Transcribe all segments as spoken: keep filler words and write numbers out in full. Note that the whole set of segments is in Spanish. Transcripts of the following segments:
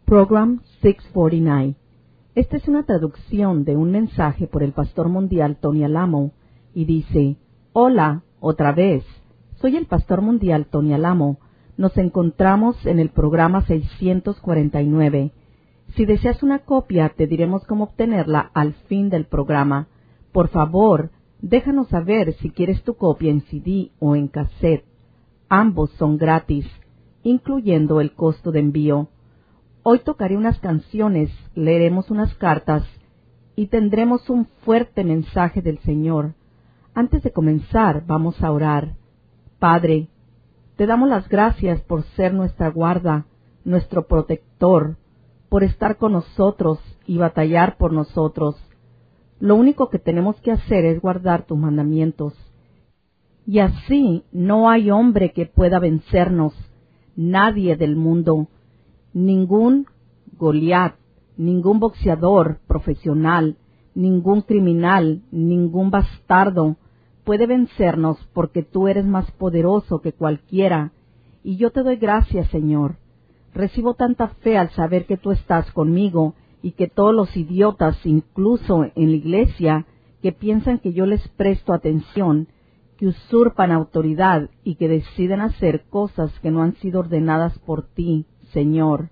Program seiscientos cuarenta y nueve. Esta es una traducción de un mensaje por el pastor mundial Tony Alamo y dice: Hola, otra vez. Soy el pastor mundial Tony Alamo. Nos encontramos en el programa seiscientos cuarenta y nueve. Si deseas una copia, te diremos cómo obtenerla al fin del programa. Por favor, déjanos saber si quieres tu copia en C D o en cassette. Ambos son gratis, incluyendo el costo de envío. Hoy tocaré unas canciones, leeremos unas cartas y tendremos un fuerte mensaje del Señor. Antes de comenzar, vamos a orar. Padre, te damos las gracias por ser nuestra guarda, nuestro protector, por estar con nosotros y batallar por nosotros. Lo único que tenemos que hacer es guardar tus mandamientos. Y así no hay hombre que pueda vencernos, nadie del mundo, ningún Goliat, ningún boxeador profesional, ningún criminal, ningún bastardo puede vencernos porque tú eres más poderoso que cualquiera. Y yo te doy gracias, Señor. Recibo tanta fe al saber que tú estás conmigo y que todos los idiotas, incluso en la iglesia, que piensan que yo les presto atención, que usurpan autoridad y que deciden hacer cosas que no han sido ordenadas por ti, Señor.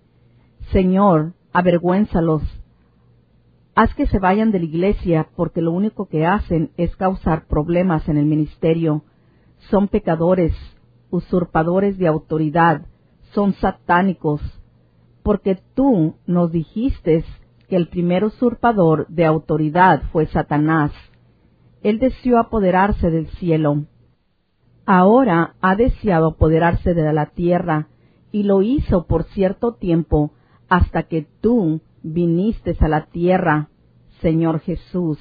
Señor, avergüénzalos. Haz que se vayan de la iglesia porque lo único que hacen es causar problemas en el ministerio. Son pecadores, usurpadores de autoridad, son satánicos, porque tú nos dijiste que el primer usurpador de autoridad fue Satanás. Él deseó apoderarse del cielo. Ahora ha deseado apoderarse de la tierra, y lo hizo por cierto tiempo, hasta que tú viniste a la tierra, Señor Jesús.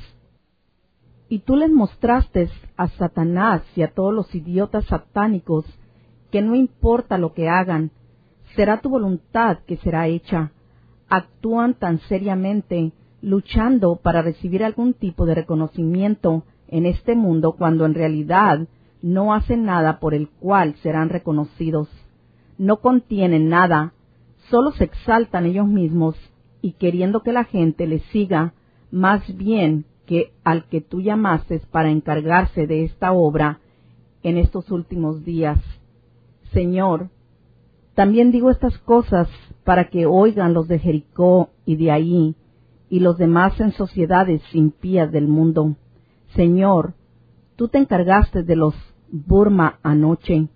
Y tú les mostraste a Satanás y a todos los idiotas satánicos que no importa lo que hagan, será tu voluntad que será hecha. Actúan tan seriamente, luchando para recibir algún tipo de reconocimiento en este mundo cuando en realidad no hacen nada por el cual serán reconocidos. No contienen nada, solo se exaltan ellos mismos y queriendo que la gente les siga, más bien que al que tú llamaste para encargarse de esta obra en estos últimos días. Señor, también digo estas cosas para que oigan los de Jericó y de ahí, y los demás en sociedades impías del mundo. Señor, tú te encargaste de los Burma anoche.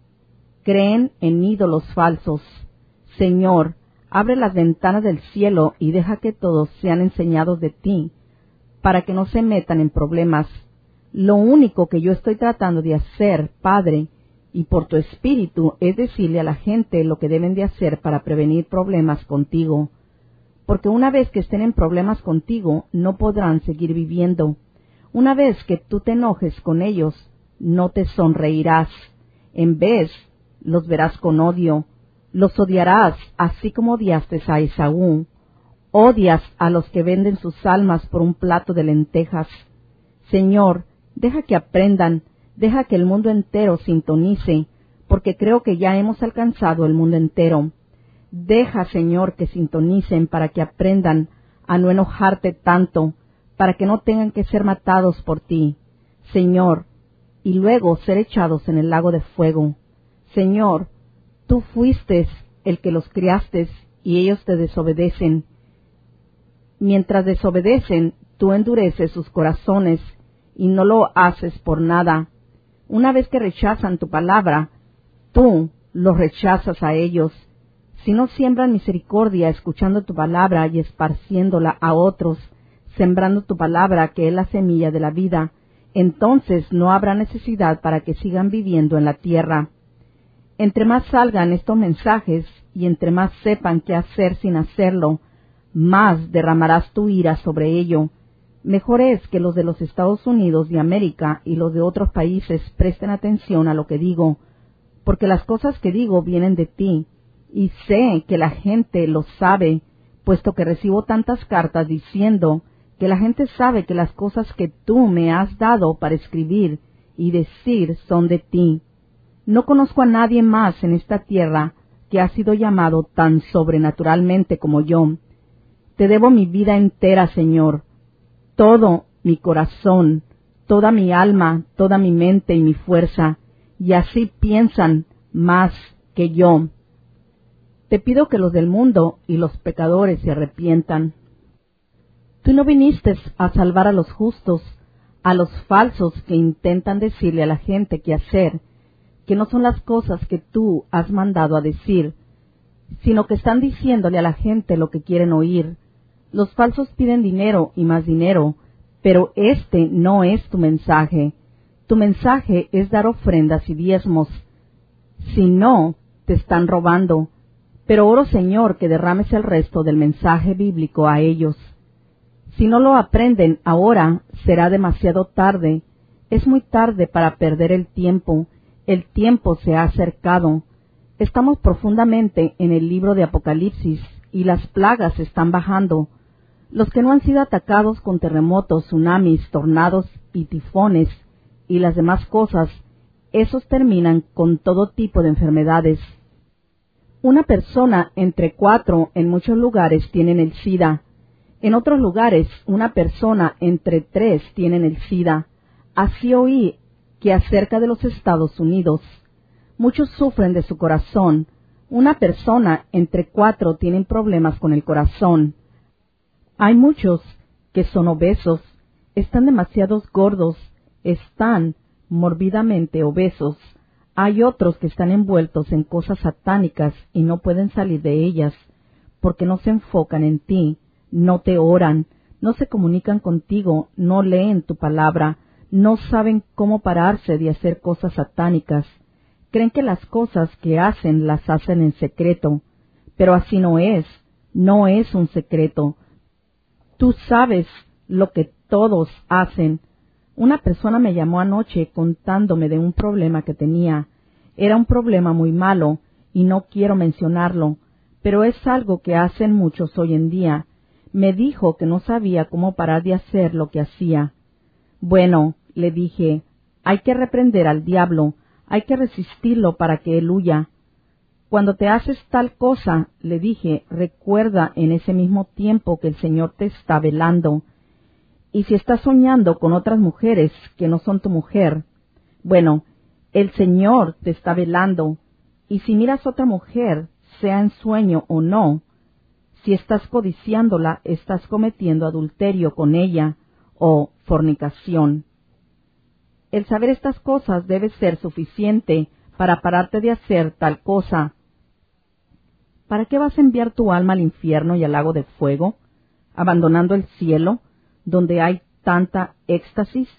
Creen en ídolos falsos. Señor, abre las ventanas del cielo y deja que todos sean enseñados de ti, para que no se metan en problemas. Lo único que yo estoy tratando de hacer, Padre, y por tu Espíritu, es decirle a la gente lo que deben de hacer para prevenir problemas contigo. Porque una vez que estén en problemas contigo, no podrán seguir viviendo. Una vez que tú te enojes con ellos, no te sonreirás. En vez, los verás con odio. Los odiarás, así como odiaste a Esaú. Odias a los que venden sus almas por un plato de lentejas. Señor, deja que aprendan, deja que el mundo entero sintonice, porque creo que ya hemos alcanzado el mundo entero. Deja, Señor, que sintonicen para que aprendan a no enojarte tanto, para que no tengan que ser matados por ti, Señor, y luego ser echados en el lago de fuego. Señor, tú fuiste el que los criaste y ellos te desobedecen. Mientras desobedecen, tú endureces sus corazones y no lo haces por nada. Una vez que rechazan tu palabra, tú los rechazas a ellos. Si no siembran misericordia escuchando tu palabra y esparciéndola a otros, sembrando tu palabra que es la semilla de la vida, entonces no habrá necesidad para que sigan viviendo en la tierra. Entre más salgan estos mensajes y entre más sepan qué hacer sin hacerlo, más derramarás tu ira sobre ello. Mejor es que los de los Estados Unidos de América y los de otros países presten atención a lo que digo, porque las cosas que digo vienen de ti, y sé que la gente lo sabe, puesto que recibo tantas cartas diciendo que la gente sabe que las cosas que tú me has dado para escribir y decir son de ti. No conozco a nadie más en esta tierra que has sido llamado tan sobrenaturalmente como yo. Te debo mi vida entera, Señor, todo mi corazón, toda mi alma, toda mi mente y mi fuerza, y así piensan más que yo. Te pido que los del mundo y los pecadores se arrepientan. Tú no viniste a salvar a los justos, a los falsos que intentan decirle a la gente qué hacer, que no son las cosas que tú has mandado a decir, sino que están diciéndole a la gente lo que quieren oír. Los falsos piden dinero y más dinero, pero este no es tu mensaje. Tu mensaje es dar ofrendas y diezmos. Si no, te están robando. Pero oro, Señor, que derrames el resto del mensaje bíblico a ellos. Si no lo aprenden ahora, será demasiado tarde. Es muy tarde para perder el tiempo. El tiempo se ha acercado. Estamos profundamente en el libro de Apocalipsis y las plagas están bajando. Los que no han sido atacados con terremotos, tsunamis, tornados y tifones y las demás cosas, esos terminan con todo tipo de enfermedades. Una persona entre cuatro en muchos lugares tienen el SIDA. En otros lugares, una persona entre tres tienen el SIDA. Así oí que acerca de los Estados Unidos, muchos sufren de su corazón. Una persona entre cuatro tienen problemas con el corazón. Hay muchos que son obesos, están demasiado gordos, están mórbidamente obesos. Hay otros que están envueltos en cosas satánicas y no pueden salir de ellas, porque no se enfocan en ti, no te oran, no se comunican contigo, no leen tu palabra, no saben cómo pararse de hacer cosas satánicas. Creen que las cosas que hacen las hacen en secreto, pero así no es, no es un secreto. Tú sabes lo que todos hacen. Una persona me llamó anoche contándome de un problema que tenía. Era un problema muy malo, y no quiero mencionarlo, pero es algo que hacen muchos hoy en día. Me dijo que no sabía cómo parar de hacer lo que hacía. Bueno, le dije, hay que reprender al diablo, hay que resistirlo para que él huya. Cuando te haces tal cosa, le dije, recuerda en ese mismo tiempo que el Señor te está velando. Y si estás soñando con otras mujeres que no son tu mujer, bueno, el Señor te está velando. Y si miras otra mujer, sea en sueño o no, si estás codiciándola, estás cometiendo adulterio con ella o fornicación. El saber estas cosas debe ser suficiente para pararte de hacer tal cosa. ¿Para qué vas a enviar tu alma al infierno y al lago de fuego, abandonando el cielo, donde hay tanta éxtasis?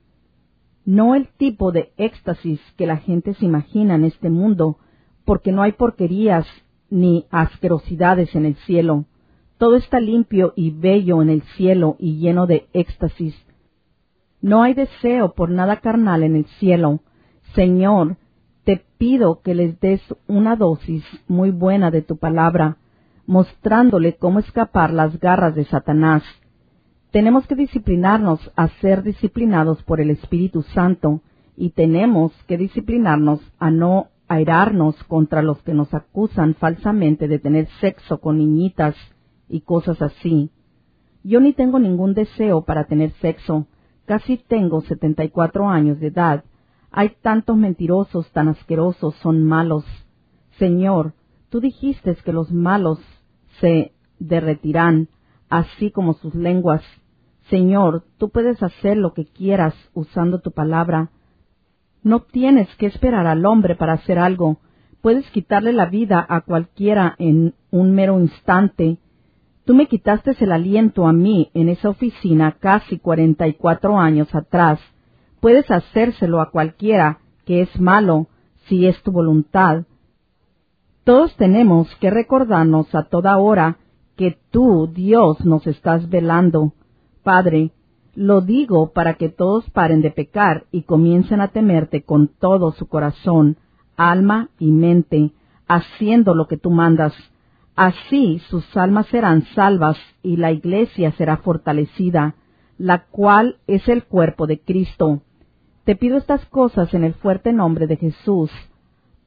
No el tipo de éxtasis que la gente se imagina en este mundo, porque no hay porquerías ni asquerosidades en el cielo. Todo está limpio y bello en el cielo y lleno de éxtasis. No hay deseo por nada carnal en el cielo. Señor, te pido que les des una dosis muy buena de tu palabra, mostrándole cómo escapar las garras de Satanás. Tenemos que disciplinarnos a ser disciplinados por el Espíritu Santo, y tenemos que disciplinarnos a no airarnos contra los que nos acusan falsamente de tener sexo con niñitas y cosas así. Yo ni tengo ningún deseo para tener sexo. Casi tengo setenta y cuatro años de edad. Hay tantos mentirosos tan asquerosos, son malos. Señor, tú dijiste que los malos se derretirán, así como sus lenguas. Señor, tú puedes hacer lo que quieras usando tu palabra. No tienes que esperar al hombre para hacer algo. Puedes quitarle la vida a cualquiera en un mero instante. Tú me quitaste el aliento a mí en esa oficina casi cuarenta y cuatro años atrás. Puedes hacérselo a cualquiera que es malo, si es tu voluntad. Todos tenemos que recordarnos a toda hora que tú, Dios, nos estás velando. Padre, lo digo para que todos paren de pecar y comiencen a temerte con todo su corazón, alma y mente, haciendo lo que tú mandas. Así sus almas serán salvas y la iglesia será fortalecida, la cual es el cuerpo de Cristo. Te pido estas cosas en el fuerte nombre de Jesús.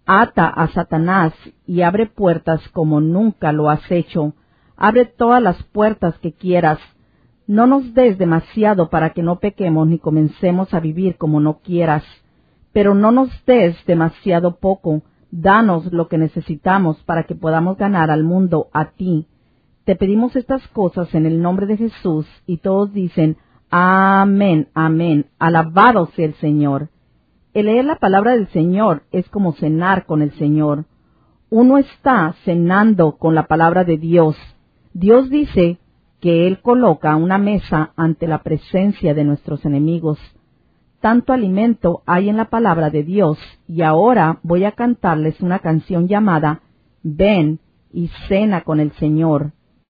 Ata a Satanás y abre puertas como nunca lo has hecho. Abre todas las puertas que quieras. No nos des demasiado para que no pequemos ni comencemos a vivir como no quieras. Pero no nos des demasiado poco. Danos lo que necesitamos para que podamos ganar al mundo a ti. Te pedimos estas cosas en el nombre de Jesús, y todos dicen, amén, amén, alabado sea el Señor. El leer la palabra del Señor es como cenar con el Señor. Uno está cenando con la palabra de Dios. Dios dice que Él coloca una mesa ante la presencia de nuestros enemigos. Tanto alimento hay en la palabra de Dios, y ahora voy a cantarles una canción llamada Ven y cena con el Señor.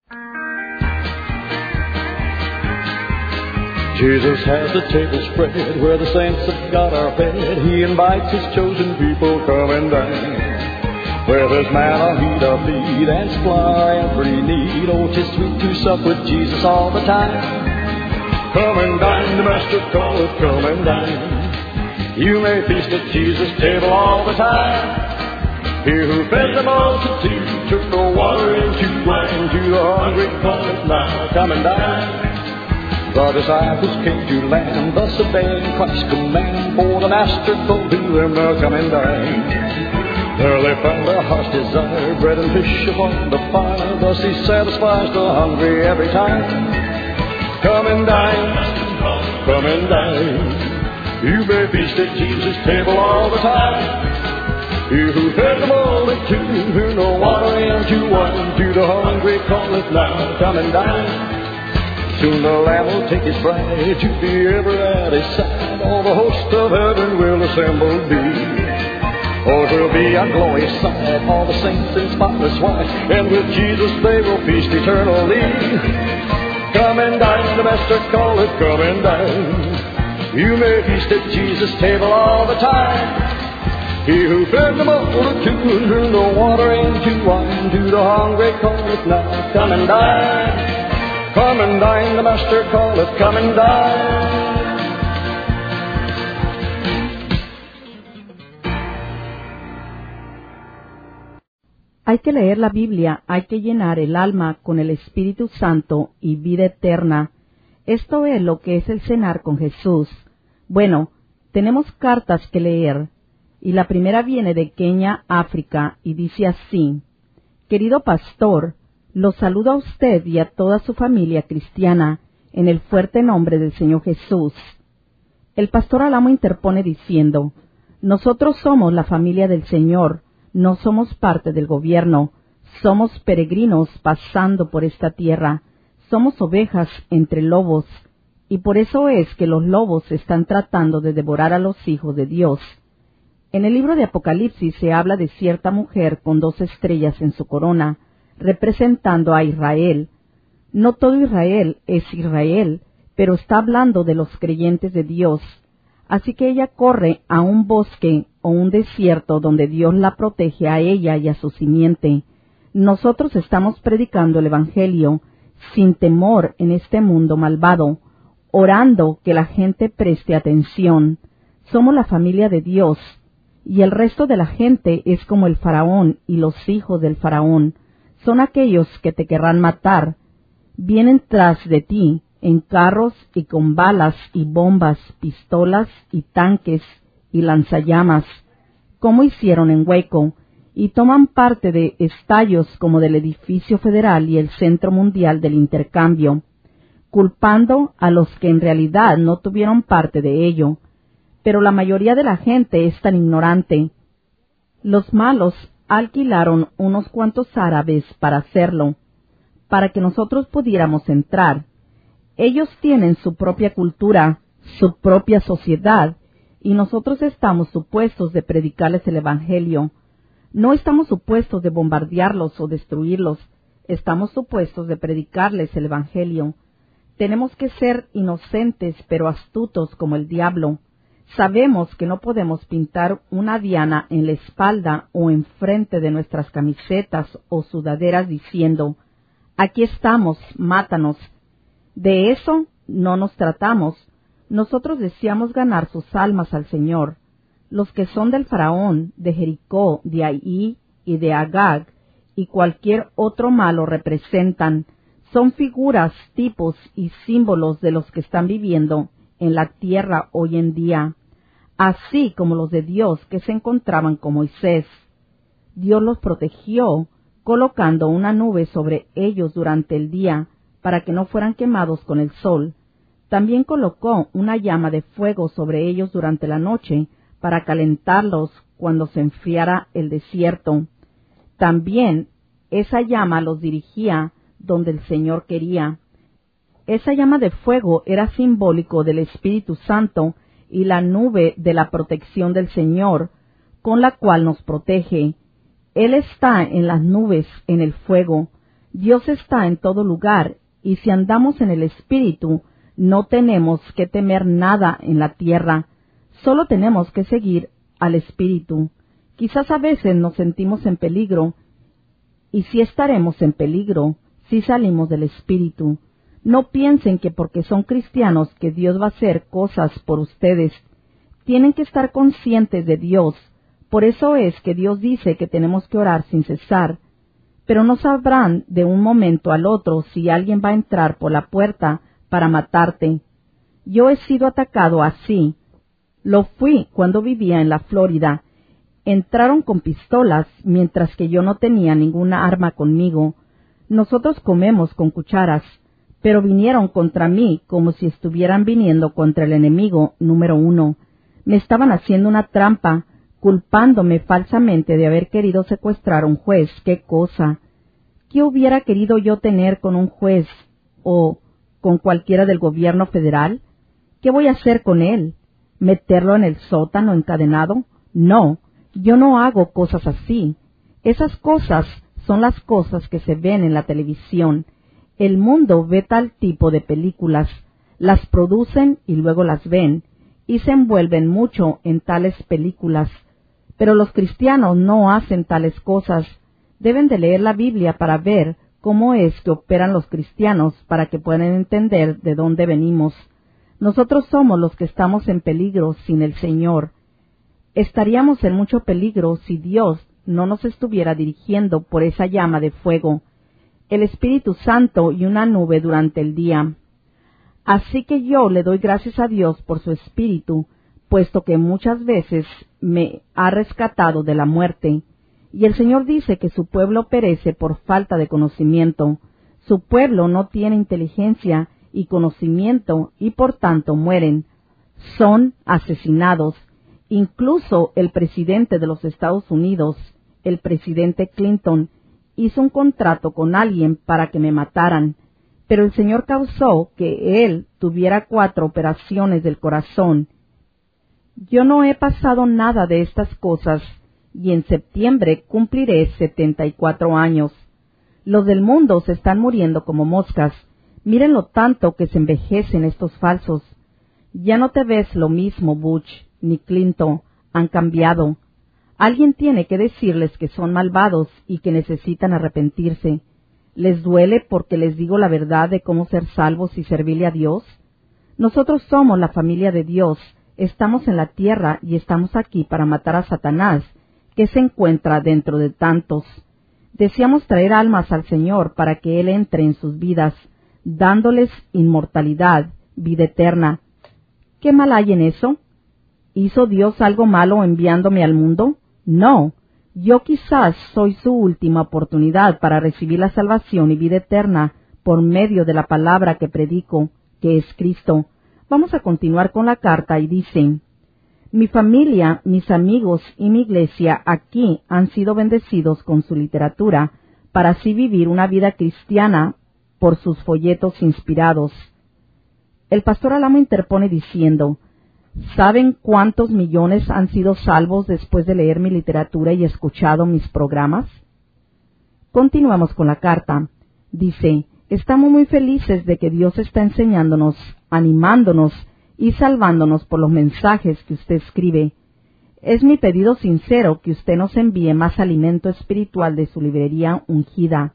Jesus has the table spread where the saints of God are fed. He invites His chosen people, come and dine. Where there's manna, meat or feed, and supply every need. Oh, 'tis sweet to sup with Jesus all the time. Come and dine, the Master calleth, come and dine. You may feast at Jesus' table all the time. He who fed the multitude took the water into wine. To the hungry calleth now, come and dine. The disciples came to land, thus obeying Christ's command. For the Master told to them, now come and dine. There they found their heart's desire, bread and fish upon the fire. Thus He satisfies the hungry every time. Come and dine, come and dine. You may feast at Jesus' table all the time. He who fed the multitude, who no water into wine. To the hungry calleth now, come and dine. Soon the Lamb will take His bride to be ever at His side. All the host of heaven will assembled be. Oh, 'twill be a glorious sight, all the saints in spotless white, and with Jesus they will feast eternally. Come and dine, the Master calleth, come and dine. You may feast at Jesus' table all the time. He who fed the multitude, turned the water into wine. To the hungry calleth now, come and dine. Come and dine, the Master calleth, come and dine. Hay que leer la Biblia, hay que llenar el alma con el Espíritu Santo y vida eterna. Esto es lo que es el cenar con Jesús. Bueno, tenemos cartas que leer, y la primera viene de Kenia, África, y dice así: Querido pastor, los saludo a usted y a toda su familia cristiana en el fuerte nombre del Señor Jesús. El pastor Alamo interpone diciendo: Nosotros somos la familia del Señor, no somos parte del gobierno, somos peregrinos pasando por esta tierra, somos ovejas entre lobos, y por eso es que los lobos están tratando de devorar a los hijos de Dios. En el libro de Apocalipsis se habla de cierta mujer con dos estrellas en su corona, representando a Israel. No todo Israel es Israel, pero está hablando de los creyentes de Dios. Así que ella corre a un bosque o un desierto donde Dios la protege a ella y a su simiente. Nosotros estamos predicando el Evangelio sin temor en este mundo malvado, orando que la gente preste atención. Somos la familia de Dios, y el resto de la gente es como el faraón y los hijos del faraón. Son aquellos que te querrán matar. Vienen tras de ti en carros y con balas y bombas, pistolas y tanques y lanzallamas, como hicieron en Waco, y toman parte de estallos como del edificio federal y el Centro Mundial del Intercambio, culpando a los que en realidad no tuvieron parte de ello. Pero la mayoría de la gente es tan ignorante. Los malos alquilaron unos cuantos árabes para hacerlo, para que nosotros pudiéramos entrar. Ellos tienen su propia cultura, su propia sociedad, y nosotros estamos supuestos de predicarles el Evangelio. No estamos supuestos de bombardearlos o destruirlos, estamos supuestos de predicarles el Evangelio. Tenemos que ser inocentes pero astutos como el diablo. Sabemos que no podemos pintar una diana en la espalda o enfrente de nuestras camisetas o sudaderas diciendo: aquí estamos, mátanos. De eso no nos tratamos. Nosotros deseamos ganar sus almas al Señor. Los que son del faraón, de Jericó, de Ai y de Agag, y cualquier otro malo representan, son figuras, tipos y símbolos de los que están viviendo en la tierra hoy en día, así como los de Dios que se encontraban con Moisés. Dios los protegió, colocando una nube sobre ellos durante el día, para que no fueran quemados con el sol. También colocó una llama de fuego sobre ellos durante la noche, para calentarlos cuando se enfriara el desierto. También esa llama los dirigía donde el Señor quería. Esa llama de fuego era simbólico del Espíritu Santo y la nube de la protección del Señor, con la cual nos protege. Él está en las nubes, en el fuego. Dios está en todo lugar, y si andamos en el Espíritu, no tenemos que temer nada en la tierra. Solo tenemos que seguir al Espíritu. Quizás a veces nos sentimos en peligro, y si estaremos en peligro, si salimos del Espíritu. No piensen que porque son cristianos que Dios va a hacer cosas por ustedes. Tienen que estar conscientes de Dios. Por eso es que Dios dice que tenemos que orar sin cesar. Pero no sabrán de un momento al otro si alguien va a entrar por la puerta para matarte. Yo he sido atacado así. Lo fui cuando vivía en la Florida. Entraron con pistolas mientras que yo no tenía ninguna arma conmigo. Nosotros comemos con cucharas, pero vinieron contra mí como si estuvieran viniendo contra el enemigo número uno. Me estaban haciendo una trampa, culpándome falsamente de haber querido secuestrar a un juez. ¿Qué cosa? ¿Qué hubiera querido yo tener con un juez o con cualquiera del gobierno federal? ¿Qué voy a hacer con él? ¿Meterlo en el sótano encadenado? No, yo no hago cosas así. Esas cosas son las cosas que se ven en la televisión. El mundo ve tal tipo de películas, las producen y luego las ven, y se envuelven mucho en tales películas. Pero los cristianos no hacen tales cosas. Deben de leer la Biblia para ver cómo es que operan los cristianos, para que puedan entender de dónde venimos. Nosotros somos los que estamos en peligro sin el Señor. Estaríamos en mucho peligro si Dios no nos estuviera dirigiendo por esa llama de fuego, el Espíritu Santo y una nube durante el día. Así que yo le doy gracias a Dios por su Espíritu, puesto que muchas veces me ha rescatado de la muerte. Y el Señor dice que su pueblo perece por falta de conocimiento. Su pueblo no tiene inteligencia y conocimiento y por tanto mueren. Son asesinados. Incluso el presidente de los Estados Unidos, el presidente Clinton, hizo un contrato con alguien para que me mataran, pero el Señor causó que él tuviera cuatro operaciones del corazón. Yo no he pasado nada de estas cosas, y en septiembre cumpliré setenta y cuatro años. Los del mundo se están muriendo como moscas. Miren lo tanto que se envejecen estos falsos. Ya no te ves lo mismo, Bush, ni Clinton. Han cambiado. Alguien tiene que decirles que son malvados y que necesitan arrepentirse. ¿Les duele porque les digo la verdad de cómo ser salvos y servirle a Dios? Nosotros somos la familia de Dios. Estamos en la tierra y estamos aquí para matar a Satanás, que se encuentra dentro de tantos. Deseamos traer almas al Señor para que Él entre en sus vidas, dándoles inmortalidad, vida eterna. ¿Qué mal hay en eso? ¿Hizo Dios algo malo enviándome al mundo? No. Yo quizás soy su última oportunidad para recibir la salvación y vida eterna por medio de la palabra que predico, que es Cristo. Vamos a continuar con la carta y dice: mi familia, mis amigos y mi iglesia aquí han sido bendecidos con su literatura para así vivir una vida cristiana por sus folletos inspirados. El pastor Alamo interpone diciendo: ¿saben cuántos millones han sido salvos después de leer mi literatura y escuchado mis programas? Continuamos con la carta. Dice: estamos muy felices de que Dios está enseñándonos, animándonos y salvándonos por los mensajes que usted escribe. Es mi pedido sincero que usted nos envíe más alimento espiritual de su librería ungida,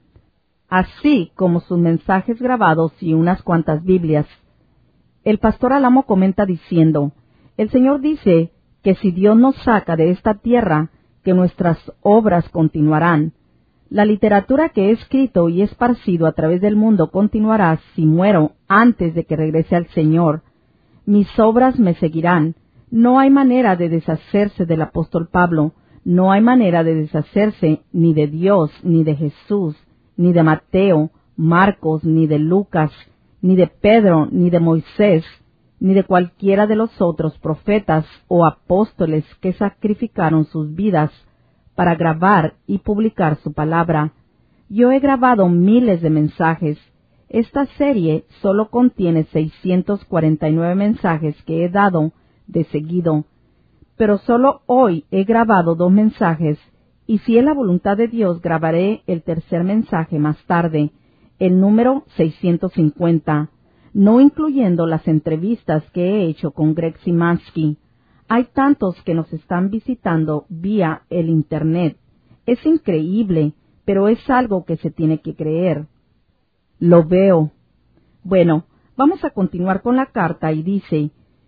así como sus mensajes grabados y unas cuantas Biblias. El pastor Alamo comenta diciendo: el Señor dice que si Dios nos saca de esta tierra, que nuestras obras continuarán. La literatura que he escrito y esparcido a través del mundo continuará si muero antes de que regrese al Señor. Mis obras me seguirán. No hay manera de deshacerse del apóstol Pablo. No hay manera de deshacerse ni de Dios, ni de Jesús, ni de Mateo, Marcos, ni de Lucas, ni de Pedro, ni de Moisés, ni de cualquiera de los otros profetas o apóstoles que sacrificaron sus vidas para grabar y publicar su palabra. Yo he grabado miles de mensajes. Esta serie solo contiene seiscientos cuarenta y nueve mensajes que he dado de seguido, pero solo hoy he grabado dos mensajes, y si es la voluntad de Dios grabaré el tercer mensaje más tarde, el número seiscientos cincuenta, no incluyendo las entrevistas que he hecho con Greg Simansky. Hay tantos que nos están visitando vía el Internet. Es increíble, pero es algo que se tiene que creer. Lo veo. Bueno, vamos a continuar con la carta y dice: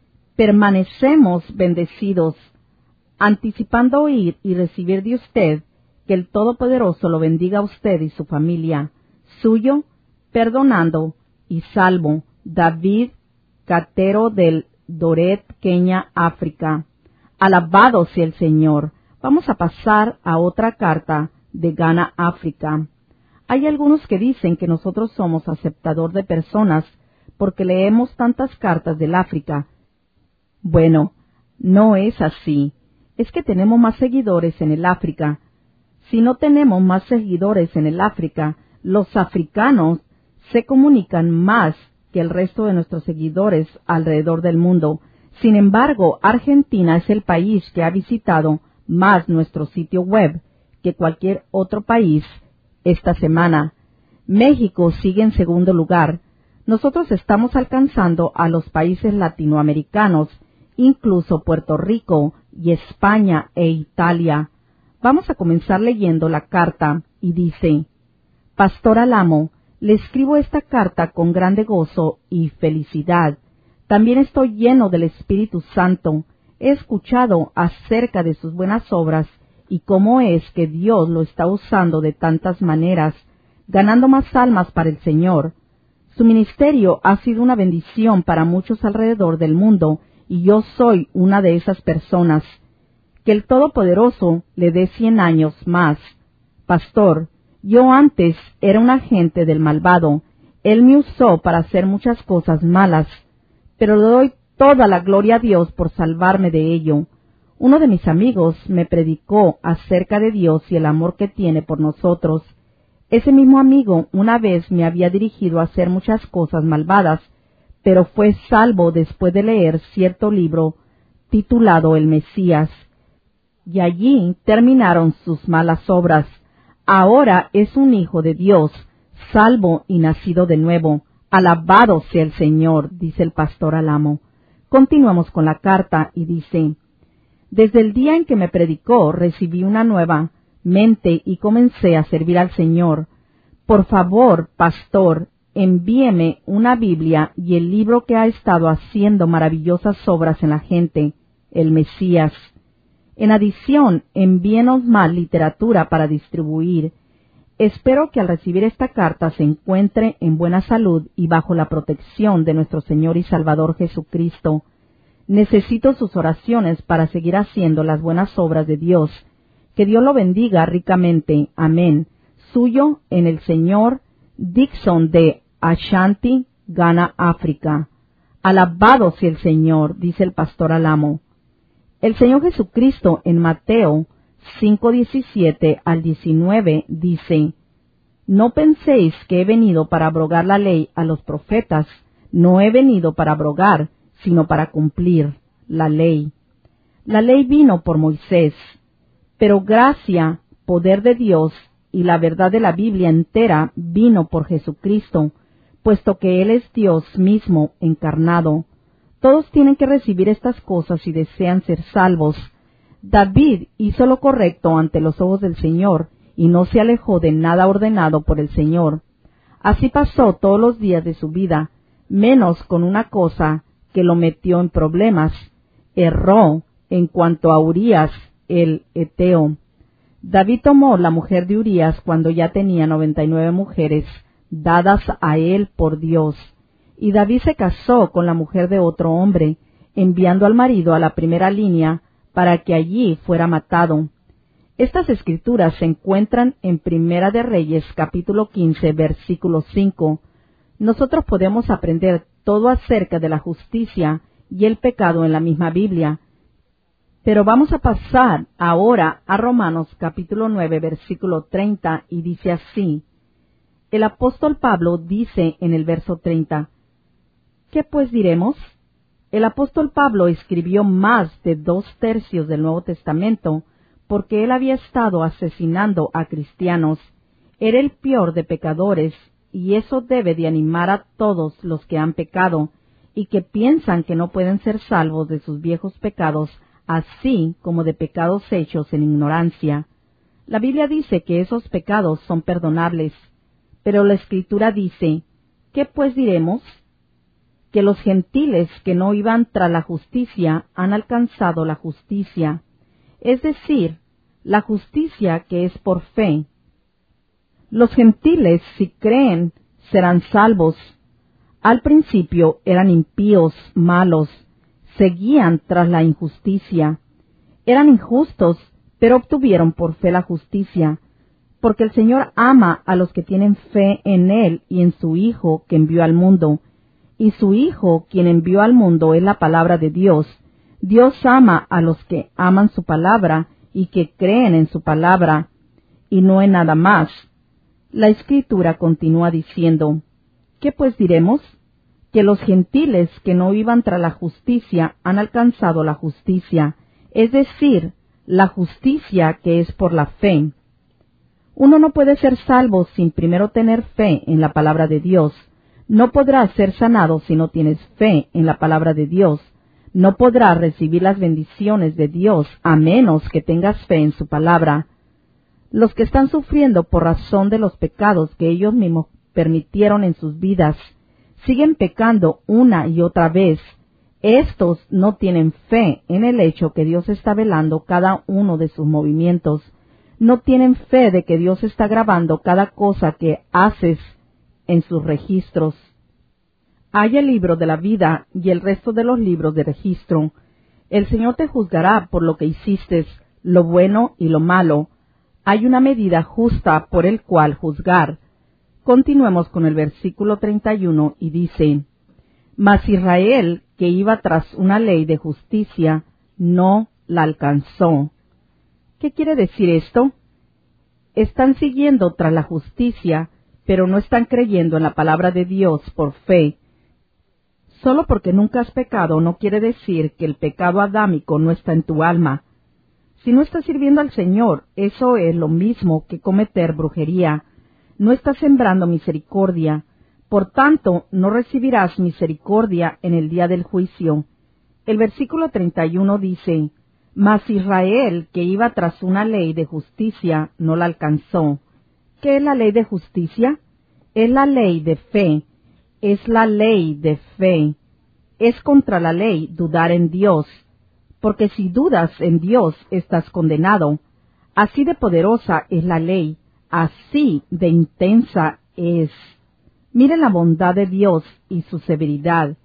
permanecemos bendecidos, anticipando oír y recibir de usted, que el Todopoderoso lo bendiga a usted y su familia. Suyo, perdonando y salvo, David Catero del Doret, Kenia, África. Alabado sea el Señor. Vamos a pasar a otra carta de Ghana, África. Hay algunos que dicen que nosotros somos aceptador de personas porque leemos tantas cartas del África. Bueno, no es así. Es que tenemos más seguidores en el África. Si no tenemos más seguidores en el África, los africanos se comunican más que el resto de nuestros seguidores alrededor del mundo. Sin embargo, Argentina es el país que ha visitado más nuestro sitio web que cualquier otro país esta semana. México sigue en segundo lugar. Nosotros estamos alcanzando a los países latinoamericanos, incluso Puerto Rico y España e Italia. Vamos a comenzar leyendo la carta y dice: Pastor Alamo, le escribo esta carta con grande gozo y felicidad. También estoy lleno del Espíritu Santo. He escuchado acerca de sus buenas obras y cómo es que Dios lo está usando de tantas maneras, ganando más almas para el Señor. Su ministerio ha sido una bendición para muchos alrededor del mundo, y yo soy una de esas personas. Que el Todopoderoso le dé cien años más. Pastor, yo antes era un agente del malvado. Él me usó para hacer muchas cosas malas, pero le doy toda la gloria a Dios por salvarme de ello. Uno de mis amigos me predicó acerca de Dios y el amor que tiene por nosotros. Ese mismo amigo una vez me había dirigido a hacer muchas cosas malvadas, pero fue salvo después de leer cierto libro titulado El Mesías. Y allí terminaron sus malas obras. Ahora es un hijo de Dios, salvo y nacido de nuevo. Alabado sea el Señor, dice el pastor Alamo. Continuamos con la carta y dice: Desde el día en que me predicó, recibí una nueva mente y comencé a servir al Señor. Por favor, pastor, envíeme una Biblia y el libro que ha estado haciendo maravillosas obras en la gente, el Mesías. En adición, envíenos más literatura para distribuir. Espero que al recibir esta carta se encuentre en buena salud y bajo la protección de nuestro Señor y Salvador Jesucristo. Necesito sus oraciones para seguir haciendo las buenas obras de Dios. Que Dios lo bendiga ricamente. Amén. Suyo en el Señor, Dixon de Ashanti, Ghana, África. Alabado sea el Señor, dice el pastor Alamo. El Señor Jesucristo en Mateo cinco diecisiete al diecinueve dice: No penséis que he venido para abrogar la ley a los profetas. No he venido para abrogar, sino para cumplir la ley. La ley vino por Moisés, pero gracia, poder de Dios y la verdad de la Biblia entera vino por Jesucristo, puesto que Él es Dios mismo encarnado. Todos tienen que recibir estas cosas si desean ser salvos. David hizo lo correcto ante los ojos del Señor y no se alejó de nada ordenado por el Señor. Así pasó todos los días de su vida, menos con una cosa que lo metió en problemas. Erró en cuanto a Urías el Heteo. David tomó la mujer de Urías cuando ya tenía noventa y nueve mujeres dadas a él por Dios, y David se casó con la mujer de otro hombre, enviando al marido a la primera línea para que allí fuera matado. Estas escrituras se encuentran en Primera de Reyes, capítulo quince, versículo cinco. Nosotros podemos aprender todo acerca de la justicia y el pecado en la misma Biblia. Pero vamos a pasar ahora a Romanos capítulo nueve, versículo treinta, y dice así. El apóstol Pablo dice en el verso treinta, ¿qué pues diremos? El apóstol Pablo escribió más de dos tercios del Nuevo Testamento porque él había estado asesinando a cristianos. Era el peor de pecadores, y eso debe de animar a todos los que han pecado y que piensan que no pueden ser salvos de sus viejos pecados, así como de pecados hechos en ignorancia. La Biblia dice que esos pecados son perdonables, pero la Escritura dice, ¿qué pues diremos? Que los gentiles que no iban tras la justicia han alcanzado la justicia, es decir, la justicia que es por fe. Los gentiles, si creen, serán salvos. Al principio eran impíos, malos, seguían tras la injusticia. Eran injustos, pero obtuvieron por fe la justicia, porque el Señor ama a los que tienen fe en Él y en su Hijo que envió al mundo. Y su Hijo, quien envió al mundo, es la palabra de Dios. Dios ama a los que aman su palabra y que creen en su palabra, y no en nada más. La Escritura continúa diciendo, ¿qué pues diremos? Que los gentiles que no iban tras la justicia han alcanzado la justicia, es decir, la justicia que es por la fe. Uno no puede ser salvo sin primero tener fe en la palabra de Dios. No podrás ser sanado si no tienes fe en la palabra de Dios. No podrás recibir las bendiciones de Dios a menos que tengas fe en su palabra. Los que están sufriendo por razón de los pecados que ellos mismos permitieron en sus vidas, siguen pecando una y otra vez. Estos no tienen fe en el hecho que Dios está velando cada uno de sus movimientos. No tienen fe de que Dios está grabando cada cosa que haces en sus registros. Hay el libro de la vida y el resto de los libros de registro. El Señor te juzgará por lo que hiciste, lo bueno y lo malo. Hay una medida justa por el cual juzgar. Continuemos con el versículo treinta y uno y dice, Mas Israel, que iba tras una ley de justicia, no la alcanzó. ¿Qué quiere decir esto? Están siguiendo tras la justicia, pero no están creyendo en la palabra de Dios por fe. Solo porque nunca has pecado no quiere decir que el pecado adámico no está en tu alma. Si no estás sirviendo al Señor, eso es lo mismo que cometer brujería. No estás sembrando misericordia. Por tanto, no recibirás misericordia en el día del juicio. El versículo treinta y uno dice, Mas Israel, que iba tras una ley de justicia, no la alcanzó. ¿Qué es la ley de justicia? Es la ley de fe. Es la ley de fe. Es contra la ley dudar en Dios. Porque si dudas en Dios, estás condenado. Así de poderosa es la ley. Así de intensa es. Miren la bondad de Dios y su severidad.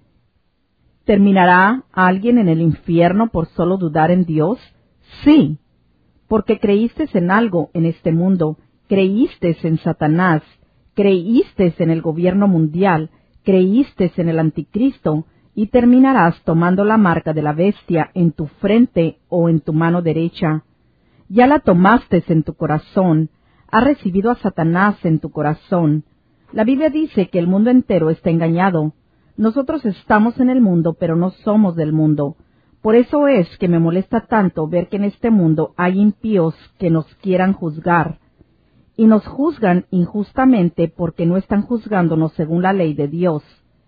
¿Terminará alguien en el infierno por solo dudar en Dios? Sí, porque creíste en algo en este mundo, creíste en Satanás, creíste en el gobierno mundial, creíste en el anticristo, y terminarás tomando la marca de la bestia en tu frente o en tu mano derecha. Ya la tomaste en tu corazón, has recibido a Satanás en tu corazón. La Biblia dice que el mundo entero está engañado. Nosotros estamos en el mundo, pero no somos del mundo. Por eso es que me molesta tanto ver que en este mundo hay impíos que nos quieran juzgar. Y nos juzgan injustamente porque no están juzgándonos según la ley de Dios.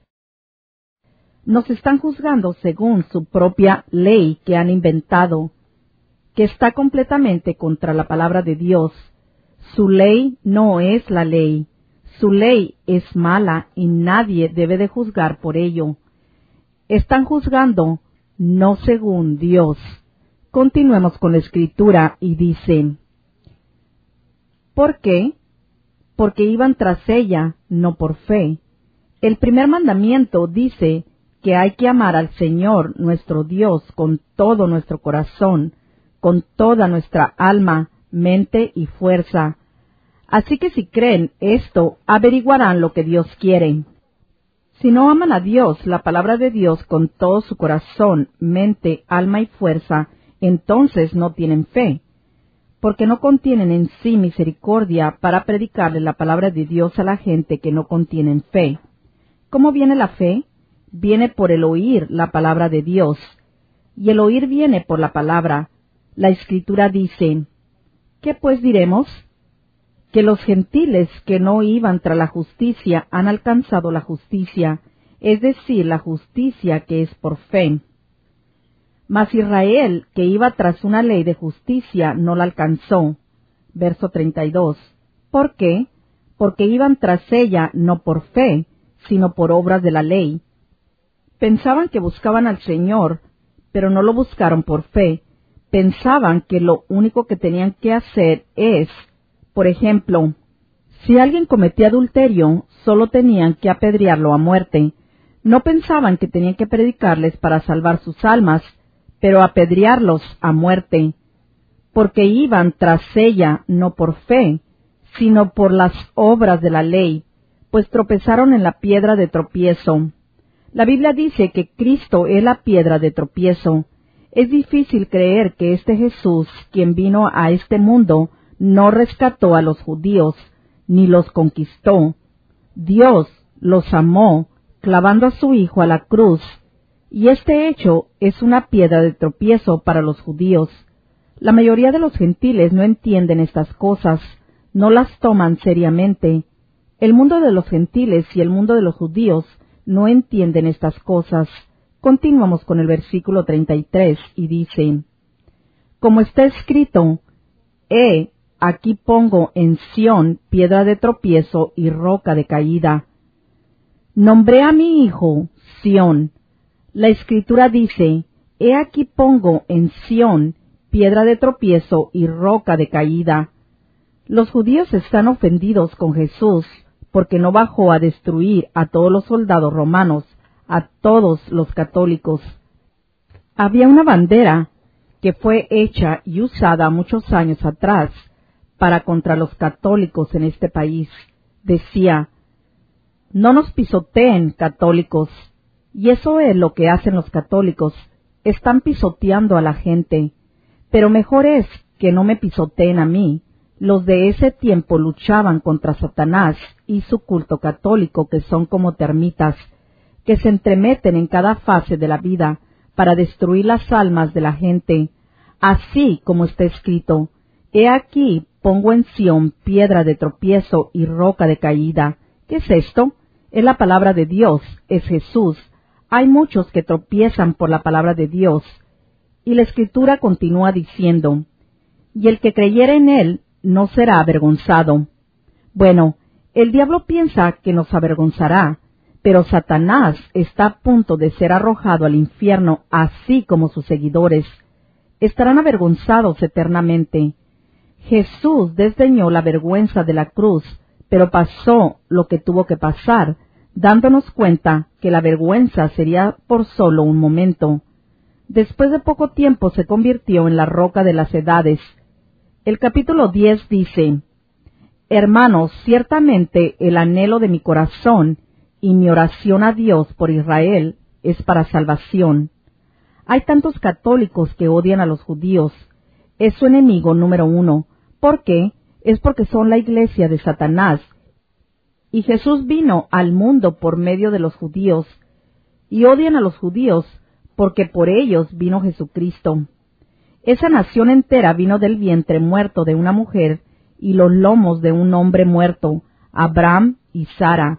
Nos están juzgando según su propia ley que han inventado, que está completamente contra la palabra de Dios. Su ley no es la ley. Su ley es mala y nadie debe de juzgar por ello. Están juzgando no según Dios, Continuemos con la escritura y dice, ¿por qué? Porque iban tras ella, no por fe. El primer mandamiento dice que hay que amar al Señor nuestro Dios con todo nuestro corazón, con toda nuestra alma, mente y fuerza. Así que si creen esto, averiguarán lo que Dios quiere. Si no aman a Dios, la palabra de Dios con todo su corazón, mente, alma y fuerza, entonces no tienen fe, porque no contienen en sí misericordia para predicarle la palabra de Dios a la gente que no contienen fe. ¿Cómo viene la fe? Viene por el oír la palabra de Dios, y el oír viene por la palabra. La Escritura dice, ¿qué pues diremos? Que los gentiles que no iban tras la justicia han alcanzado la justicia, es decir, la justicia que es por fe. Mas Israel, que iba tras una ley de justicia, no la alcanzó. Verso treinta y dos. ¿Por qué? Porque iban tras ella no por fe, sino por obras de la ley. Pensaban que buscaban al Señor, pero no lo buscaron por fe. Pensaban que lo único que tenían que hacer es, por ejemplo, si alguien cometía adulterio, solo tenían que apedrearlo a muerte. No pensaban que tenían que predicarles para salvar sus almas, pero apedrearlos a muerte, porque iban tras ella no por fe, sino por las obras de la ley, pues tropezaron en la piedra de tropiezo. La Biblia dice que Cristo es la piedra de tropiezo. Es difícil creer que este Jesús, quien vino a este mundo, no rescató a los judíos, ni los conquistó. Dios los amó, clavando a su Hijo a la cruz, y este hecho es una piedra de tropiezo para los judíos. La mayoría de los gentiles no entienden estas cosas, no las toman seriamente. El mundo de los gentiles y el mundo de los judíos no entienden estas cosas. Continuamos con el versículo treinta y tres y dice, como está escrito, He, aquí pongo en Sión piedra de tropiezo y roca de caída. Nombré a mi hijo Sión. La Escritura dice, He aquí pongo en Sión piedra de tropiezo y roca de caída. Los judíos están ofendidos con Jesús porque no bajó a destruir a todos los soldados romanos, a todos los católicos. Había una bandera que fue hecha y usada muchos años atrás para contra los católicos en este país. Decía, no nos pisoteen, católicos. Y eso es lo que hacen los católicos, están pisoteando a la gente. Pero mejor es que no me pisoteen a mí. Los de ese tiempo luchaban contra Satanás y su culto católico, que son como termitas, que se entremeten en cada fase de la vida para destruir las almas de la gente. Así como está escrito, He aquí pongo en Sión piedra de tropiezo y roca de caída. ¿Qué es esto? Es la palabra de Dios, es Jesús. Hay muchos que tropiezan por la palabra de Dios. Y la Escritura continúa diciendo, y el que creyere en él no será avergonzado. Bueno, el diablo piensa que nos avergonzará, pero Satanás está a punto de ser arrojado al infierno, así como sus seguidores. Estarán avergonzados eternamente. Jesús desdeñó la vergüenza de la cruz, pero pasó lo que tuvo que pasar, dándonos cuenta que la vergüenza sería por solo un momento. Después de poco tiempo se convirtió en la roca de las edades. El capítulo diez dice, Hermanos, ciertamente el anhelo de mi corazón y mi oración a Dios por Israel es para salvación. Hay tantos católicos que odian a los judíos. Es su enemigo número uno. ¿Por qué? Es porque son la iglesia de Satanás. Y Jesús vino al mundo por medio de los judíos, y odian a los judíos porque por ellos vino Jesucristo. Esa nación entera vino del vientre muerto de una mujer y los lomos de un hombre muerto, Abraham y Sara.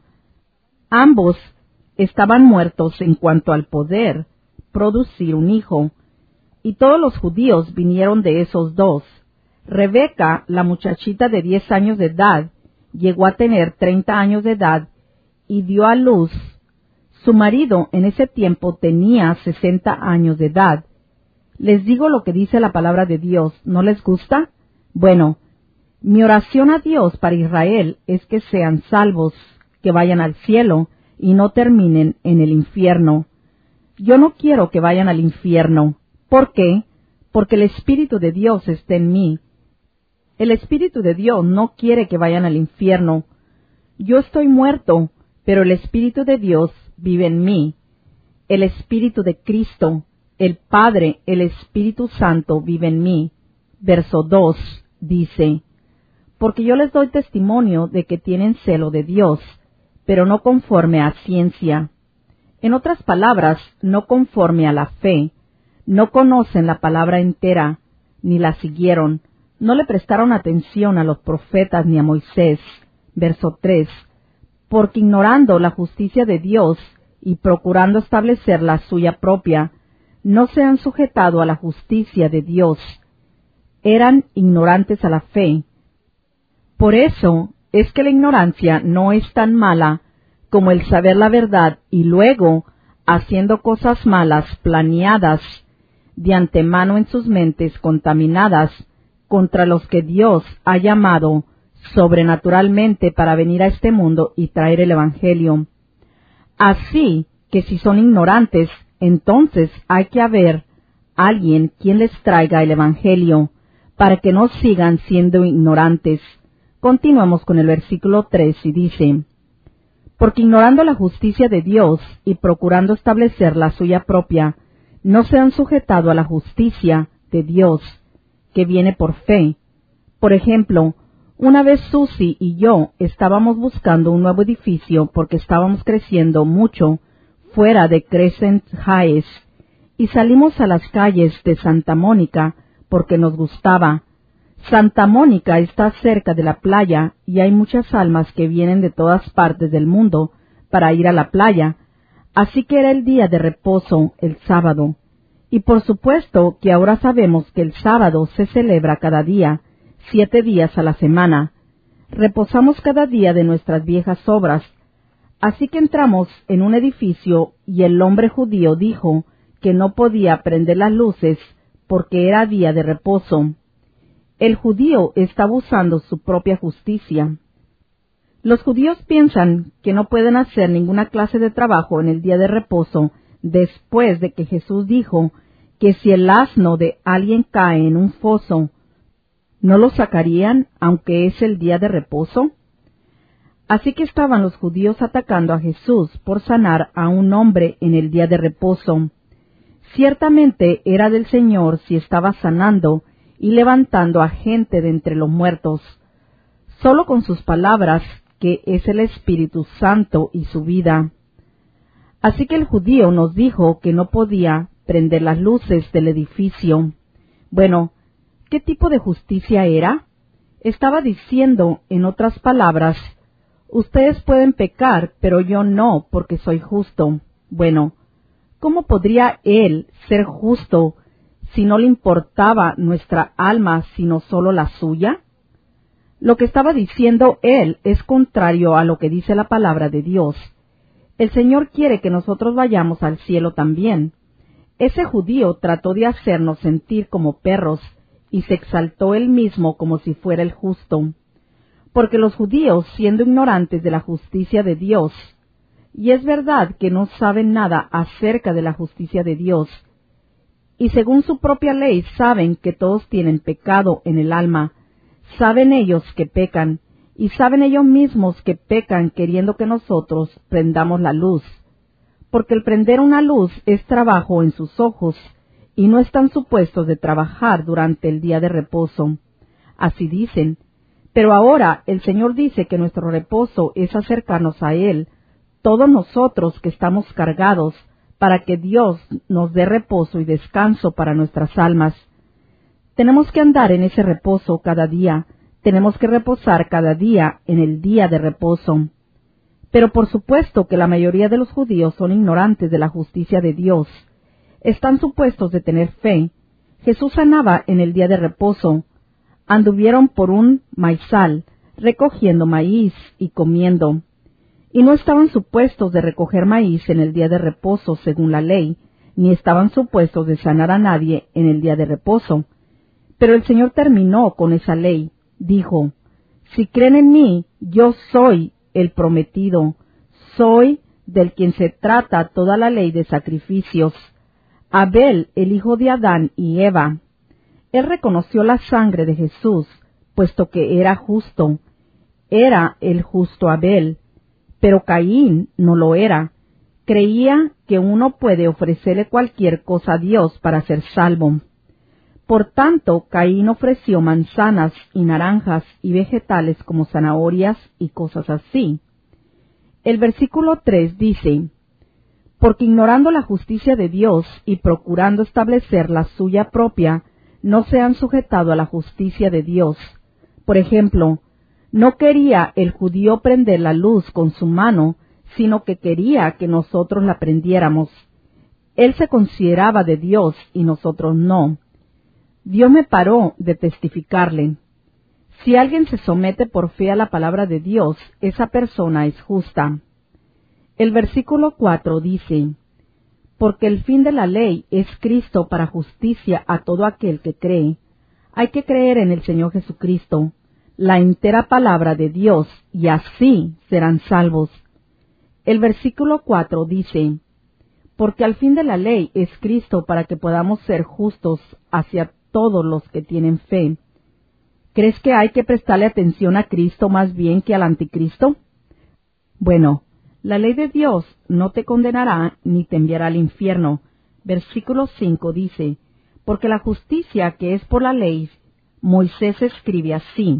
Ambos estaban muertos en cuanto al poder producir un hijo, y todos los judíos vinieron de esos dos. Rebeca, la muchachita de diez años de edad, llegó a tener treinta años de edad y dio a luz. Su marido en ese tiempo tenía sesenta años de edad. Les digo lo que dice la palabra de Dios, ¿no les gusta? Bueno, mi oración a Dios para Israel es que sean salvos, que vayan al cielo y no terminen en el infierno. Yo no quiero que vayan al infierno. ¿Por qué? Porque el Espíritu de Dios está en mí. El Espíritu de Dios no quiere que vayan al infierno. Yo estoy muerto, pero el Espíritu de Dios vive en mí. El Espíritu de Cristo, el Padre, el Espíritu Santo vive en mí. Verso dos dice, porque yo les doy testimonio de que tienen celo de Dios, pero no conforme a ciencia. En otras palabras, no conforme a la fe. No conocen la palabra entera, ni la siguieron. No le prestaron atención a los profetas ni a Moisés. Verso tres. Porque ignorando la justicia de Dios y procurando establecer la suya propia, no se han sujetado a la justicia de Dios. Eran ignorantes a la fe. Por eso es que la ignorancia no es tan mala como el saber la verdad y luego, haciendo cosas malas planeadas de antemano en sus mentes contaminadas, contra los que Dios ha llamado sobrenaturalmente para venir a este mundo y traer el Evangelio. Así que si son ignorantes, entonces hay que haber alguien quien les traiga el Evangelio, para que no sigan siendo ignorantes. Continuamos con el versículo tres y dice, porque ignorando la justicia de Dios y procurando establecer la suya propia, no se han sujetado a la justicia de Dios, que viene por fe. Por ejemplo, una vez Susie y yo estábamos buscando un nuevo edificio porque estábamos creciendo mucho fuera de Crescent Heights y salimos a las calles de Santa Mónica porque nos gustaba. Santa Mónica está cerca de la playa y hay muchas almas que vienen de todas partes del mundo para ir a la playa, así que era el día de reposo, el sábado. Y por supuesto que ahora sabemos que el sábado se celebra cada día, siete días a la semana. Reposamos cada día de nuestras viejas obras. Así que entramos en un edificio y el hombre judío dijo que no podía prender las luces porque era día de reposo. El judío estaba usando su propia justicia. Los judíos piensan que no pueden hacer ninguna clase de trabajo en el día de reposo después de que Jesús dijo que si el asno de alguien cae en un foso, ¿no lo sacarían aunque es el día de reposo? Así que estaban los judíos atacando a Jesús por sanar a un hombre en el día de reposo. Ciertamente era del Señor si estaba sanando y levantando a gente de entre los muertos, solo con sus palabras, que es el Espíritu Santo y su vida. Así que el judío nos dijo que no podía prender las luces del edificio. Bueno, ¿qué tipo de justicia era? Estaba diciendo, en otras palabras, ustedes pueden pecar, pero yo no, porque soy justo. Bueno, ¿cómo podría él ser justo si no le importaba nuestra alma, sino solo la suya? Lo que estaba diciendo él es contrario a lo que dice la palabra de Dios. El Señor quiere que nosotros vayamos al cielo también. Ese judío trató de hacernos sentir como perros y se exaltó él mismo como si fuera el justo. Porque los judíos, siendo ignorantes de la justicia de Dios, y es verdad que no saben nada acerca de la justicia de Dios, y según su propia ley saben que todos tienen pecado en el alma, saben ellos que pecan, y saben ellos mismos que pecan queriendo que nosotros prendamos la luz, porque el prender una luz es trabajo en sus ojos, y no están supuestos de trabajar durante el día de reposo. Así dicen, pero ahora el Señor dice que nuestro reposo es acercarnos a Él, todos nosotros que estamos cargados, para que Dios nos dé reposo y descanso para nuestras almas. Tenemos que andar en ese reposo cada día, tenemos que reposar cada día en el día de reposo. Pero por supuesto que la mayoría de los judíos son ignorantes de la justicia de Dios. Están supuestos de tener fe. Jesús sanaba en el día de reposo. Anduvieron por un maizal, recogiendo maíz y comiendo. Y no estaban supuestos de recoger maíz en el día de reposo según la ley, ni estaban supuestos de sanar a nadie en el día de reposo. Pero el Señor terminó con esa ley. Dijo, si creen en mí, yo soy el prometido, soy del quien se trata toda la ley de sacrificios. Abel, el hijo de Adán y Eva. Él reconoció la sangre de Jesús, puesto que era justo. Era el justo Abel, pero Caín no lo era. Creía que uno puede ofrecerle cualquier cosa a Dios para ser salvo. Por tanto, Caín ofreció manzanas y naranjas y vegetales como zanahorias y cosas así. El versículo tres dice, porque ignorando la justicia de Dios y procurando establecer la suya propia, no se han sujetado a la justicia de Dios. Por ejemplo, no quería el judío prender la luz con su mano, sino que quería que nosotros la prendiéramos. Él se consideraba de Dios y nosotros no. Dios me paró de testificarle. Si alguien se somete por fe a la palabra de Dios, esa persona es justa. El versículo cuatro dice, porque el fin de la ley es Cristo para justicia a todo aquel que cree. Hay que creer en el Señor Jesucristo, la entera palabra de Dios, y así serán salvos. El versículo cuatro dice, porque al fin de la ley es Cristo para que podamos ser justos hacia todos los que tienen fe. ¿Crees que hay que prestarle atención a Cristo más bien que al anticristo? Bueno, la ley de Dios no te condenará ni te enviará al infierno. Versículo cinco dice, porque la justicia que es por la ley, Moisés escribe así,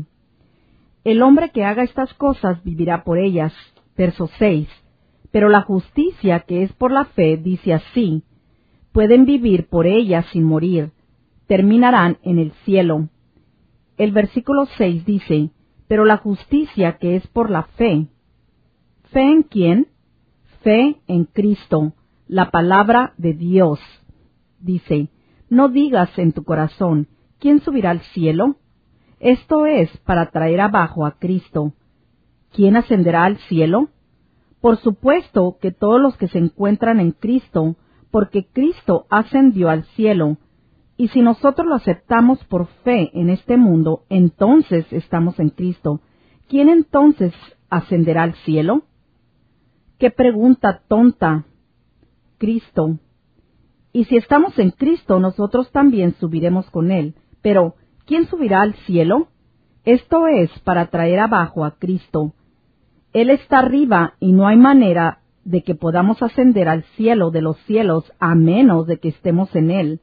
el hombre que haga estas cosas vivirá por ellas. Verso seis, pero la justicia que es por la fe dice así, pueden vivir por ellas sin morir, terminarán en el cielo. El versículo seis dice, pero la justicia que es por la fe. ¿Fe en quién? Fe en Cristo, la palabra de Dios. Dice, no digas en tu corazón, ¿quién subirá al cielo? Esto es para traer abajo a Cristo. ¿Quién ascenderá al cielo? Por supuesto que todos los que se encuentran en Cristo, porque Cristo ascendió al cielo. Y si nosotros lo aceptamos por fe en este mundo, entonces estamos en Cristo. ¿Quién entonces ascenderá al cielo? ¡Qué pregunta tonta! Cristo. Y si estamos en Cristo, nosotros también subiremos con Él. Pero, ¿quién subirá al cielo? Esto es para traer abajo a Cristo. Él está arriba y no hay manera de que podamos ascender al cielo de los cielos a menos de que estemos en Él.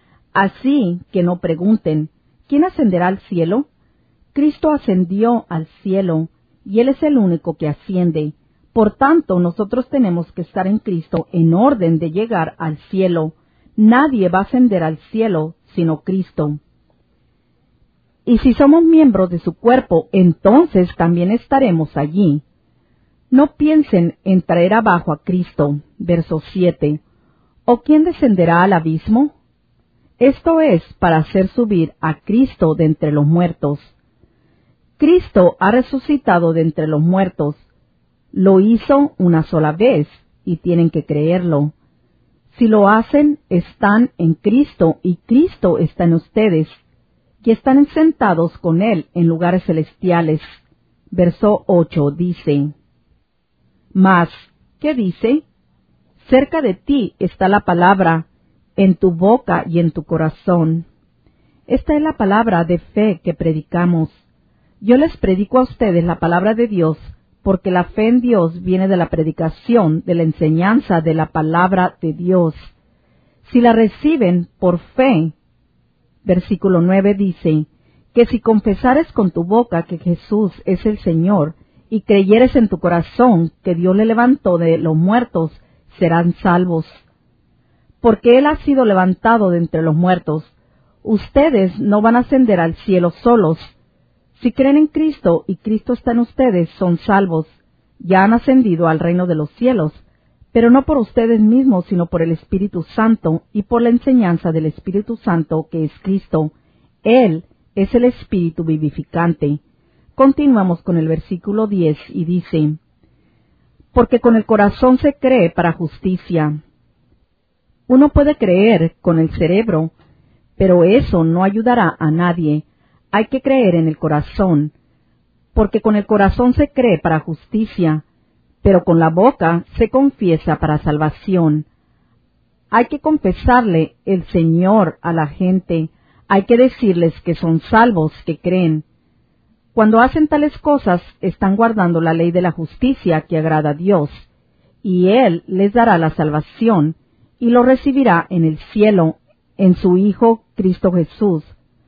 Así que no pregunten, ¿quién ascenderá al cielo? Cristo ascendió al cielo, y Él es el único que asciende. Por tanto, nosotros tenemos que estar en Cristo en orden de llegar al cielo. Nadie va a ascender al cielo sino Cristo. Y si somos miembros de su cuerpo, entonces también estaremos allí. No piensen en traer abajo a Cristo. Verso siete. ¿O quién descenderá al abismo? Esto es para hacer subir a Cristo de entre los muertos. Cristo ha resucitado de entre los muertos. Lo hizo una sola vez y tienen que creerlo. Si lo hacen, están en Cristo y Cristo está en ustedes, y están sentados con Él en lugares celestiales. Verso ocho dice, Mas, ¿qué dice? Cerca de ti está la palabra, en tu boca y en tu corazón. Esta es la palabra de fe que predicamos. Yo les predico a ustedes la palabra de Dios, porque la fe en Dios viene de la predicación, de la enseñanza de la palabra de Dios. Si la reciben por fe, versículo nueve dice, que si confesares con tu boca que Jesús es el Señor, y creyeres en tu corazón que Dios le levantó de los muertos, serán salvos. Porque Él ha sido levantado de entre los muertos. Ustedes no van a ascender al cielo solos. Si creen en Cristo y Cristo está en ustedes, son salvos. Ya han ascendido al reino de los cielos, pero no por ustedes mismos, sino por el Espíritu Santo y por la enseñanza del Espíritu Santo que es Cristo. Él es el Espíritu vivificante. Continuamos con el versículo diez y dice, porque con el corazón se cree para justicia, Uno puede creer con el cerebro, pero eso no ayudará a nadie. Hay que creer en el corazón, porque con el corazón se cree para justicia, pero con la boca se confiesa para salvación. Hay que confesarle el Señor a la gente, hay que decirles que son salvos, que creen. Cuando hacen tales cosas, están guardando la ley de la justicia que agrada a Dios, y Él les dará la salvación, y lo recibirá en el cielo, en su Hijo Cristo Jesús.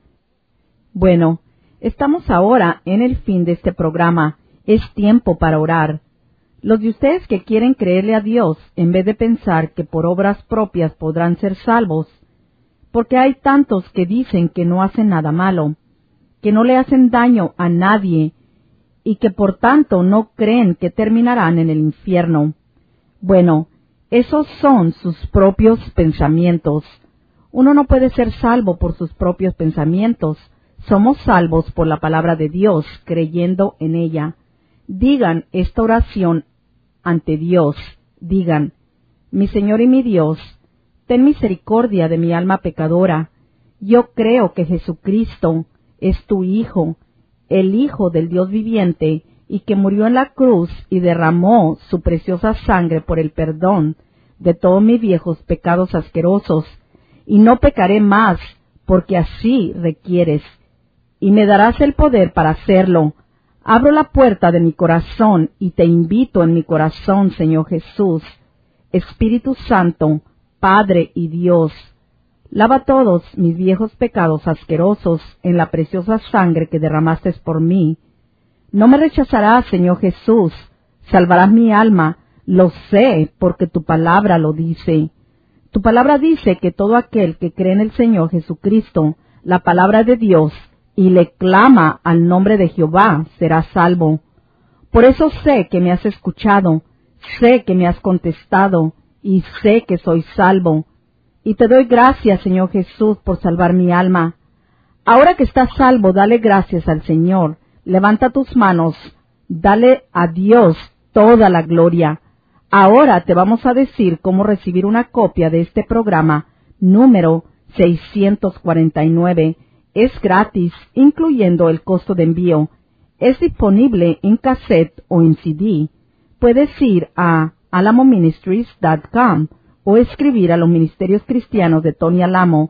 Bueno, estamos ahora en el fin de este programa. Es tiempo para orar. Los de ustedes que quieren creerle a Dios, en vez de pensar que por obras propias podrán ser salvos, porque hay tantos que dicen que no hacen nada malo, que no le hacen daño a nadie, y que por tanto no creen que terminarán en el infierno. Bueno, esos son sus propios pensamientos. Uno no puede ser salvo por sus propios pensamientos. Somos salvos por la palabra de Dios, creyendo en ella. Digan esta oración ante Dios. Digan: mi Señor y mi Dios, ten misericordia de mi alma pecadora. Yo creo que Jesucristo es tu Hijo, el Hijo del Dios viviente, y que murió en la cruz y derramó su preciosa sangre por el perdón de todos mis viejos pecados asquerosos, y no pecaré más, porque así requieres, y me darás el poder para hacerlo. Abro la puerta de mi corazón y te invito en mi corazón, Señor Jesús. Espíritu Santo, Padre y Dios, lava todos mis viejos pecados asquerosos en la preciosa sangre que derramaste por mí. No me rechazarás, Señor Jesús, salvarás mi alma, lo sé, porque tu palabra lo dice. Tu palabra dice que todo aquel que cree en el Señor Jesucristo, la palabra de Dios, y le clama al nombre de Jehová, será salvo. Por eso sé que me has escuchado, sé que me has contestado, y sé que soy salvo. Y te doy gracias, Señor Jesús, por salvar mi alma. Ahora que estás salvo, dale gracias al Señor. Levanta tus manos, dale a Dios toda la gloria. Ahora te vamos a decir cómo recibir una copia de este programa número seiscientos cuarenta y nueve. Es gratis, incluyendo el costo de envío. Es disponible en cassette o en C D. Puedes ir a alamo ministries punto com o escribir a los Ministerios Cristianos de Tony Alamo,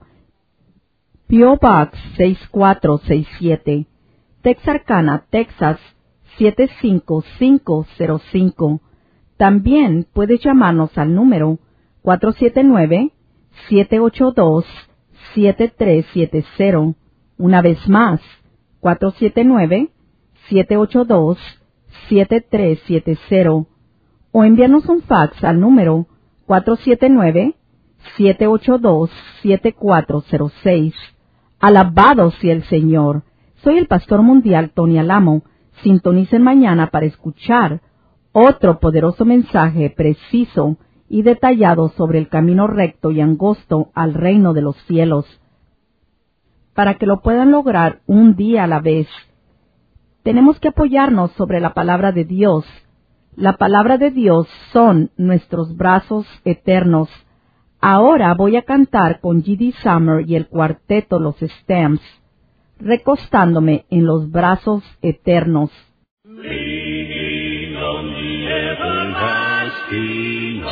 P O Box seis cuatro seis siete, Texarkana, Texas siete cinco cinco cero cinco. También puedes llamarnos al número cuatro siete nueve, siete ocho dos, siete tres siete cero. Una vez más, cuatro siete nueve, siete ocho dos, siete tres siete cero. O envíanos un fax al número cuatro siete nueve, siete ocho dos, siete cuatro cero seis. Alabado sea el Señor. Soy el Pastor Mundial Tony Alamo. Sintonicen mañana para escuchar otro poderoso mensaje preciso y detallado sobre el camino recto y angosto al reino de los cielos, para que lo puedan lograr un día a la vez. Tenemos que apoyarnos sobre la palabra de Dios. La palabra de Dios son nuestros brazos eternos. Ahora voy a cantar con G D Summer y el cuarteto Los Stamps, recostándome en los brazos eternos. Leaning on the everlasting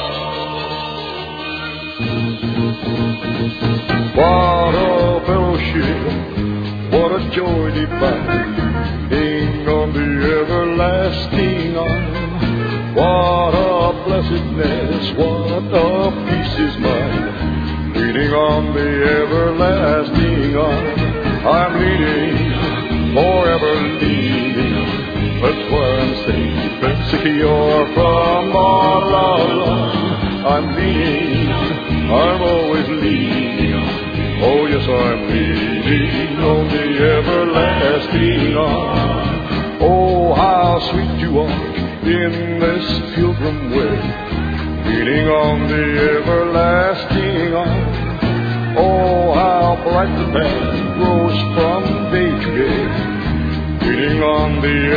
arms. What a fellowship, what a joy divine, leaning on the everlasting arms. What a blessedness, what a peace is mine, leaning on the everlasting arms. I'm leaning, forever leaning, that's where I'm safe and secure from all alarm. I'm leaning, I'm always leaning, oh yes I'm leaning on the everlasting arm. Oh how sweet you are in this pilgrim way, leaning on the everlasting arm. Oh, how bright the path grows from day to day, leaning on the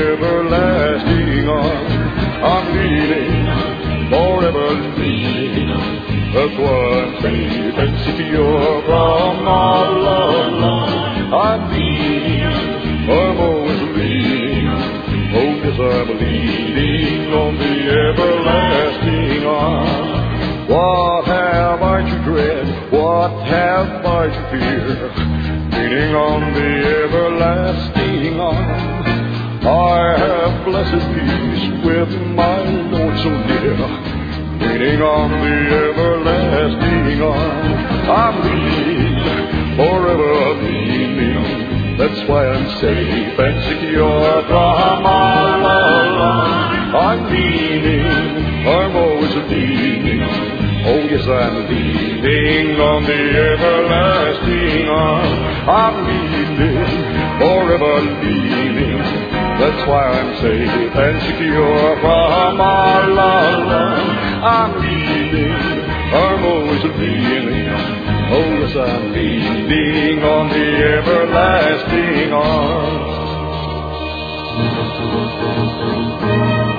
everlasting arm. I'm leaning, forever leaning, That's why I'm safe and secure from all love. I'm leaning, I'm always leaning. Oh yes, I'm leaning on the everlasting arm. What have I to dread? What have I to fear? Leaning on the everlasting arm. I have blessed peace with my Lord so near. Leaning on the everlasting arm. I'm leaning, forever leaning. That's why I'm safe and secure from all alone. I'm leaning, I'm always leaning. Oh yes, I'm leaning on the everlasting arm. I'm leaning, forever leaning. That's why I'm safe and secure from all alone. I'm leaning, I'm always leaning. Oh yes, I'm leaning on the everlasting arms.